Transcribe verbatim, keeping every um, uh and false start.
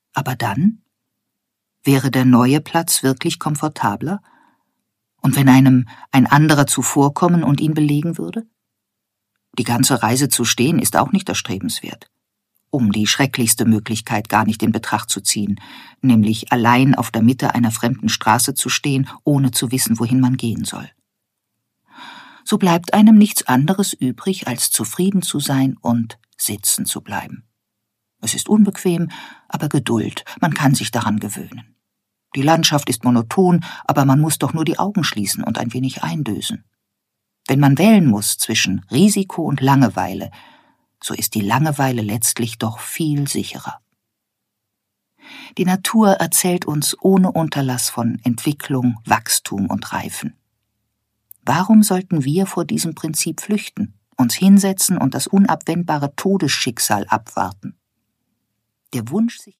Aber dann? Wäre der neue Platz wirklich komfortabler? Und wenn einem ein anderer zuvorkommen und ihn belegen würde? Die ganze Reise zu stehen ist auch nicht erstrebenswert, um die schrecklichste Möglichkeit gar nicht in Betracht zu ziehen, nämlich allein auf der Mitte einer fremden Straße zu stehen, ohne zu wissen, wohin man gehen soll. So bleibt einem nichts anderes übrig, als zufrieden zu sein und sitzen zu bleiben. Es ist unbequem, aber Geduld, man kann sich daran gewöhnen. Die Landschaft ist monoton, aber man muss doch nur die Augen schließen und ein wenig eindösen. Wenn man wählen muss zwischen Risiko und Langeweile, so ist die Langeweile letztlich doch viel sicherer. Die Natur erzählt uns ohne Unterlass von Entwicklung, Wachstum und Reifen. Warum sollten wir vor diesem Prinzip flüchten, uns hinsetzen und das unabwendbare Todesschicksal abwarten? Der Wunsch, sich